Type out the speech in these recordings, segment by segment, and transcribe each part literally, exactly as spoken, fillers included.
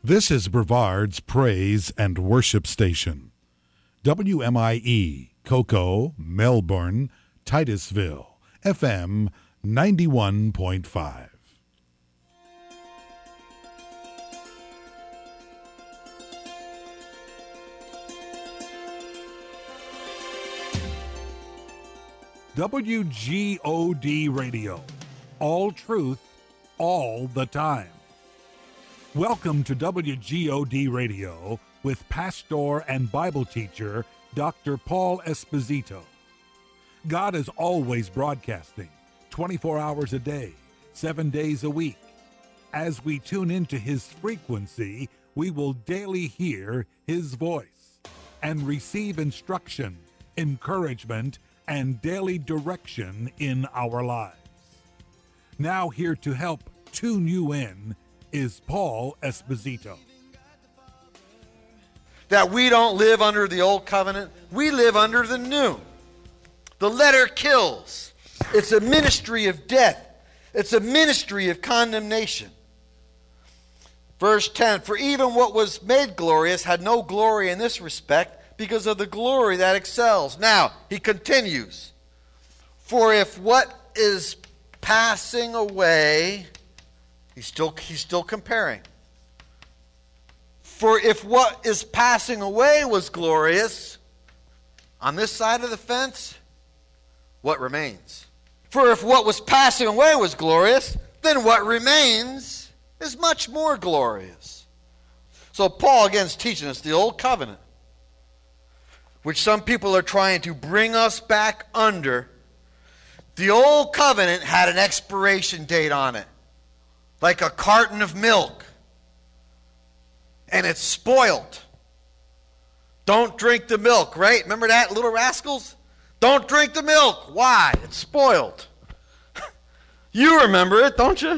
This is Brevard's Praise and Worship Station. W M I E, Cocoa, Melbourne, Titusville, F M ninety-one point five. W G O D Radio. All truth, all the time. Welcome to W G O D Radio with pastor and Bible teacher Doctor Paul Esposito. God is always broadcasting, twenty-four hours a day, seven days a week. As we tune into His frequency, we will daily hear His voice and receive instruction, encouragement, and daily direction in our lives. Now here to help tune you in is Paul Esposito. That we don't live under the old covenant, we live under the new. The letter kills. It's a ministry of death. It's a ministry of condemnation. Verse ten, for even what was made glorious had no glory in this respect, because of the glory that excels. Now, he continues. For if what is passing away, he's still, he's still comparing. For if what is passing away was glorious, on this side of the fence, what remains? For if what was passing away was glorious, then what remains is much more glorious. So Paul again is teaching us the old covenant, which some people are trying to bring us back under. The old covenant had an expiration date on it, like a carton of milk. And it's spoiled. Don't drink the milk, right? Remember that, Little Rascals? Don't drink the milk. Why? It's spoiled. You remember it, don't you?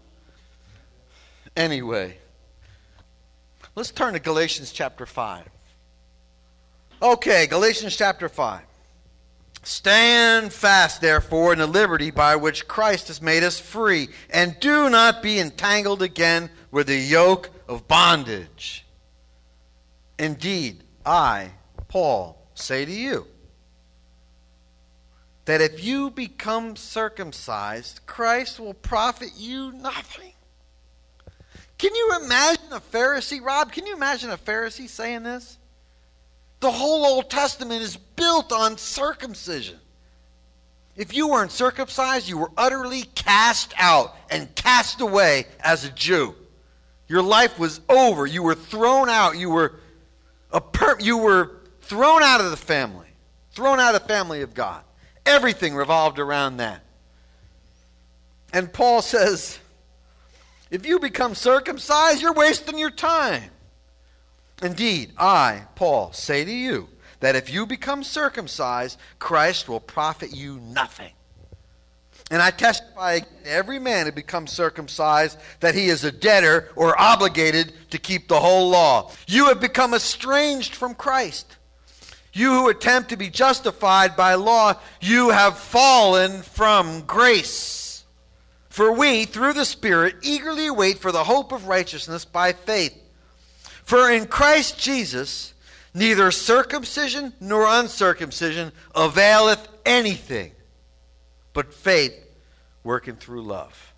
Anyway, let's turn to Galatians chapter five. Okay, Galatians chapter five. Stand fast, therefore, in the liberty by which Christ has made us free, and do not be entangled again with the yoke of bondage. Indeed, I, Paul, say to you, that if you become circumcised, Christ will profit you nothing. Can you imagine a Pharisee, Rob? Can you imagine a Pharisee saying this? The whole Old Testament is built on circumcision. If you weren't circumcised, you were utterly cast out and cast away as a Jew. Your life was over. You were thrown out. You were a per- you were thrown out of the family, thrown out of the family of God. Everything revolved around that. And Paul says, if you become circumcised, you're wasting your time. Indeed, I, Paul, say to you that if you become circumcised, Christ will profit you nothing. And I testify to every man who becomes circumcised that he is a debtor or obligated to keep the whole law. You have become estranged from Christ. You who attempt to be justified by law, you have fallen from grace. For we, through the Spirit, eagerly wait for the hope of righteousness by faith. For in Christ Jesus, neither circumcision nor uncircumcision availeth anything, but faith working through love.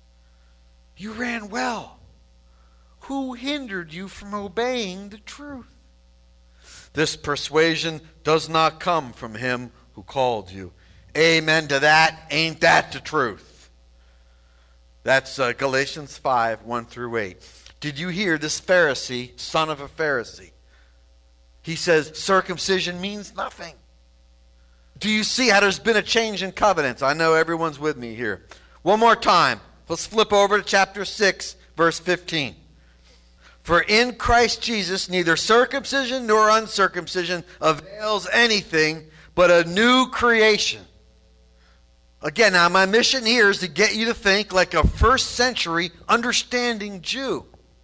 You ran well. Who hindered you from obeying the truth? This persuasion does not come from him who called you. Amen to that. Ain't that the truth? That's uh, Galatians five, one through eight. Did you hear this Pharisee, son of a Pharisee? He says circumcision means nothing. Do you see how there's been a change in covenants? I know everyone's with me here. One more time. Let's flip over to chapter six, verse fifteen. For in Christ Jesus neither circumcision nor uncircumcision avails anything, but a new creation. Again, now my mission here is to get you to think like a first century understanding Jew.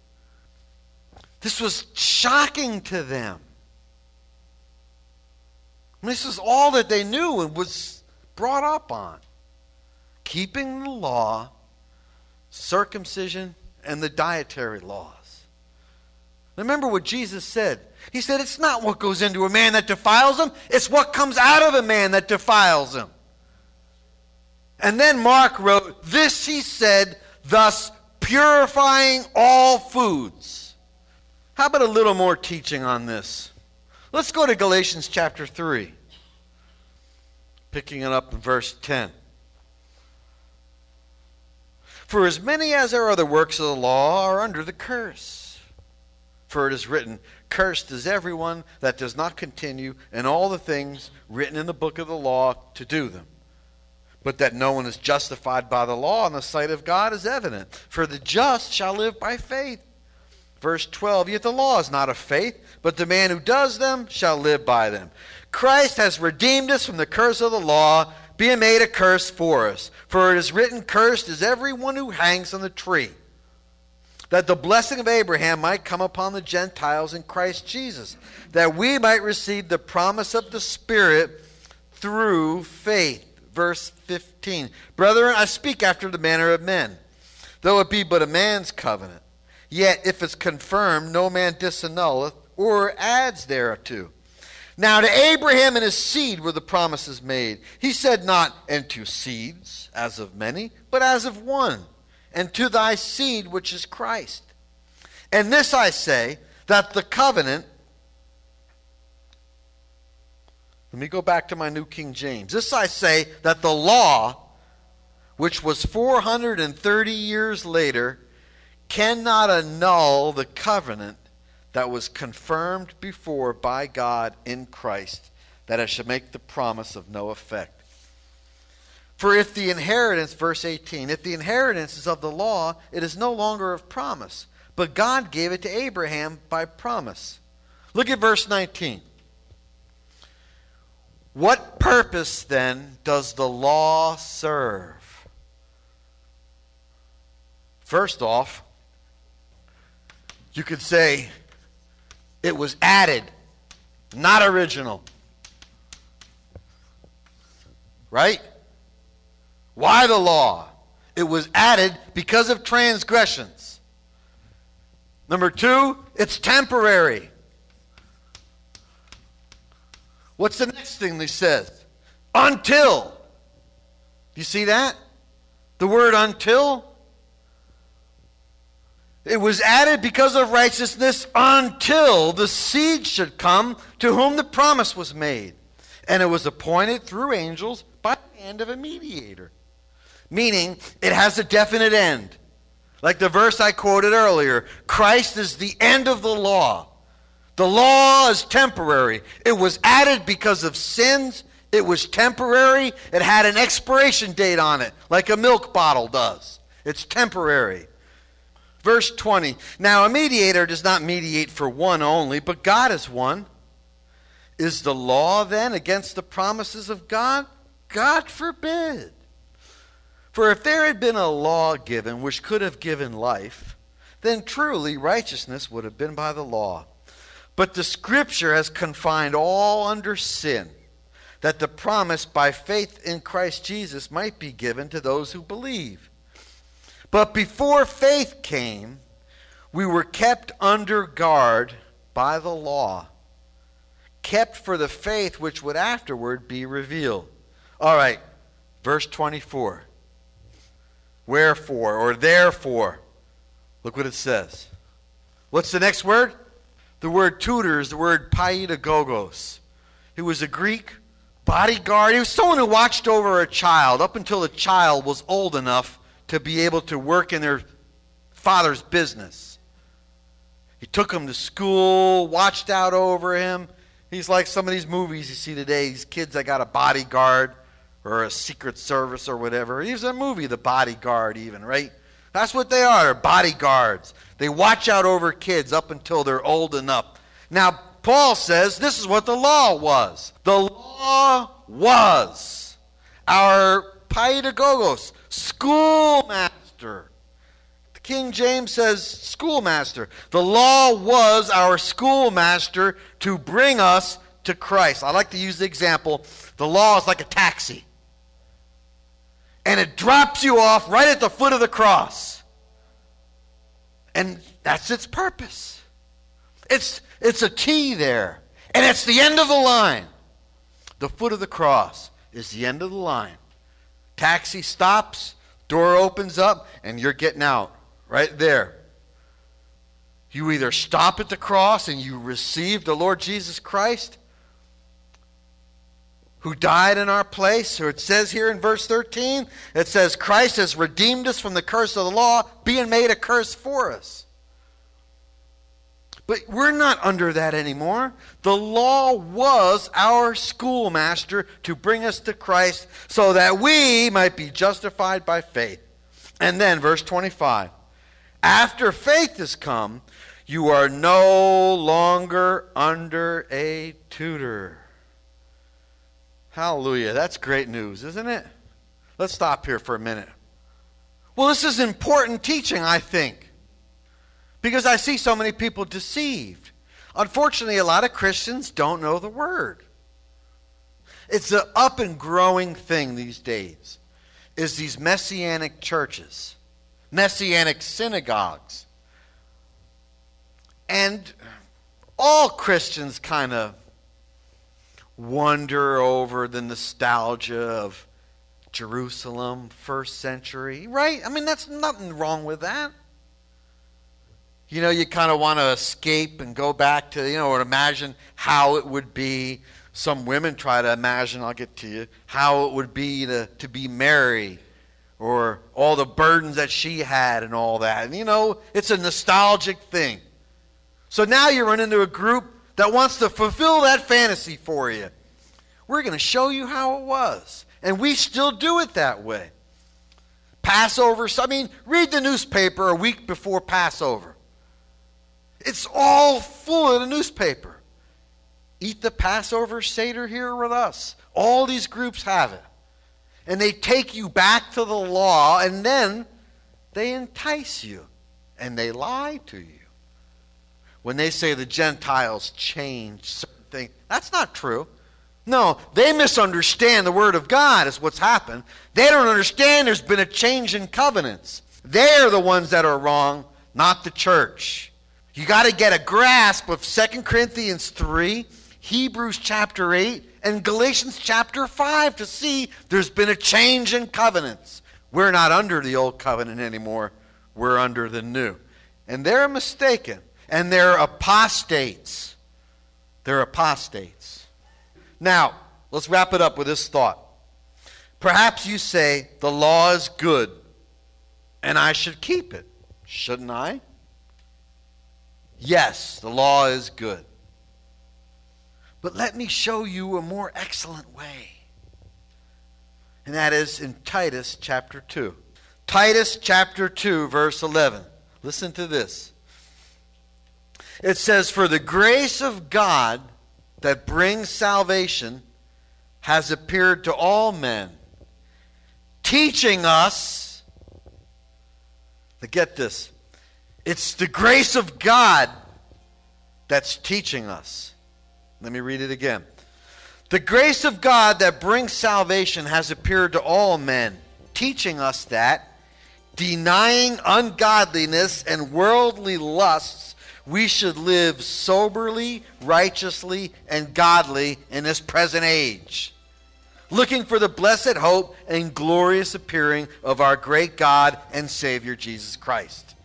This was shocking to them. This is all that they knew and was brought up on. Keeping the law, circumcision, and the dietary laws. Remember what Jesus said. He said, it's not what goes into a man that defiles him. It's what comes out of a man that defiles him. And then Mark wrote, this he said, thus purifying all foods. How about a little more teaching on this? Let's go to Galatians chapter three. Picking it up in verse ten. For as many as are the works of the law are under the curse. For it is written, cursed is everyone that does not continue in all the things written in the book of the law to do them. But that no one is justified by the law in the sight of God is evident. For the just shall live by faith. Verse twelve, yet the law is not of faith, but the man who does them shall live by them. Christ has redeemed us from the curse of the law, being made a curse for us. For it is written, cursed is everyone who hangs on the tree, that the blessing of Abraham might come upon the Gentiles in Christ Jesus, that we might receive the promise of the Spirit through faith. Verse fifteen, brethren, I speak after the manner of men, though it be but a man's covenant. Yet if it's confirmed, no man disannulleth or adds thereto. Now to Abraham and his seed were the promises made. He said not, and to seeds, as of many, but as of one, and to thy seed, which is Christ. And this I say, that the covenant, let me go back to my New King James. This I say, that the law, which was four hundred thirty years later, cannot annul the covenant that was confirmed before by God in Christ, that it should make the promise of no effect. For if the inheritance, verse eighteen, if the inheritance is of the law, it is no longer of promise, but God gave it to Abraham by promise. Look at verse nineteen. What purpose then does the law serve? First off, you could say it was added, not original. Right? Why the law? It was added because of transgressions. Number two, it's temporary. What's the next thing he says? Until. You see that? The word until. It was added because of righteousness until the seed should come to whom the promise was made. And it was appointed through angels by the hand of a mediator. Meaning, it has a definite end. Like the verse I quoted earlier, Christ is the end of the law. The law is temporary. It was added because of sins. It was temporary. It had an expiration date on it, like a milk bottle does. It's temporary. Verse twenty, now a mediator does not mediate for one only, but God is one. Is the law then against the promises of God? God forbid. For if there had been a law given which could have given life, then truly righteousness would have been by the law. But the Scripture has confined all under sin, that the promise by faith in Christ Jesus might be given to those who believe. But before faith came, we were kept under guard by the law, kept for the faith which would afterward be revealed. All right, verse twenty-four. Wherefore, or therefore, look what it says. What's the next word? The word tutor is the word paidagogos. He was a Greek bodyguard. He was someone who watched over a child up until the child was old enough to be able to work in their father's business. He took him to school, watched out over him. He's like some of these movies you see today, these kids that got a bodyguard or a secret service or whatever. He's a movie, The Bodyguard even, right? That's what they are, bodyguards. They watch out over kids up until they're old enough. Now, Paul says this is what the law was. The law was our paidagogos, schoolmaster. The King James says schoolmaster. The law was our schoolmaster to bring us to Christ. I like to use the example, the law is like a taxi. And it drops you off right at the foot of the cross. And that's its purpose. It's, it's a T there. And it's the end of the line. The foot of the cross is the end of the line. Taxi stops, door opens up, and you're getting out right there. You either stop at the cross and you receive the Lord Jesus Christ, who died in our place, or it says here in verse thirteen, it says, Christ has redeemed us from the curse of the law, being made a curse for us. But we're not under that anymore. The law was our schoolmaster to bring us to Christ so that we might be justified by faith. And then verse twenty-five, after faith has come, you are no longer under a tutor. Hallelujah. That's great news, isn't it? Let's stop here for a minute. Well, this is important teaching, I think, because I see so many people deceived. Unfortunately, a lot of Christians don't know the Word. It's an up and growing thing these days, is these messianic churches, messianic synagogues. And all Christians kind of wonder over the nostalgia of Jerusalem, first century, right? I mean, that's nothing wrong with that. You know, you kind of want to escape and go back to, you know, or imagine how it would be. Some women try to imagine, I'll get to you, how it would be to, to be Mary, or all the burdens that she had and all that. And, you know, it's a nostalgic thing. So now you run into a group that wants to fulfill that fantasy for you. We're going to show you how it was. And we still do it that way. Passover, I mean, read the newspaper a week before Passover. It's all full of the newspaper. Eat the Passover Seder here with us. All these groups have it. And they take you back to the law, and then they entice you. And they lie to you. When they say the Gentiles changed certain things, that's not true. No, they misunderstand the Word of God is what's happened. They don't understand there's been a change in covenants. They're the ones that are wrong, not the church. You got to get a grasp of Second Corinthians three, Hebrews chapter eight, and Galatians chapter five to see there's been a change in covenants. We're not under the old covenant anymore. We're under the new. And they're mistaken. And they're apostates. They're apostates. Now, let's wrap it up with this thought. Perhaps you say, the law is good, and I should keep it. Shouldn't I? Yes, the law is good. But let me show you a more excellent way. And that is in Titus chapter two. Titus chapter two, verse eleven. Listen to this. It says, for the grace of God that brings salvation has appeared to all men, teaching us, to get this, it's the grace of God that's teaching us. Let me read it again. The grace of God that brings salvation has appeared to all men, teaching us that, denying ungodliness and worldly lusts, we should live soberly, righteously, and godly in this present age, looking for the blessed hope and glorious appearing of our great God and Savior Jesus Christ.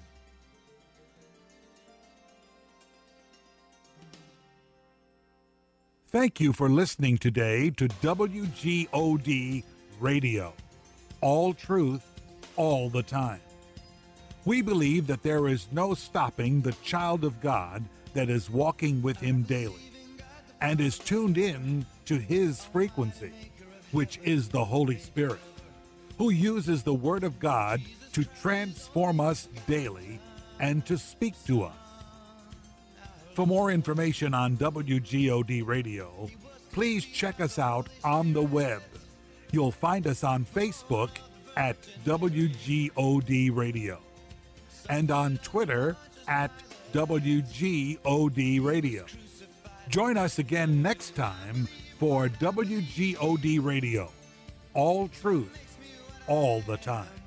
Thank you for listening today to W G O D Radio. All truth, all the time. We believe that there is no stopping the child of God that is walking with Him daily and is tuned in to His frequency, which is the Holy Spirit, who uses the Word of God to transform us daily and to speak to us. For more information on W G O D Radio, please check us out on the web. You'll find us on Facebook at W G O D Radio and on Twitter at W G O D Radio. Join us again next time for W G O D Radio. All truth, all the time.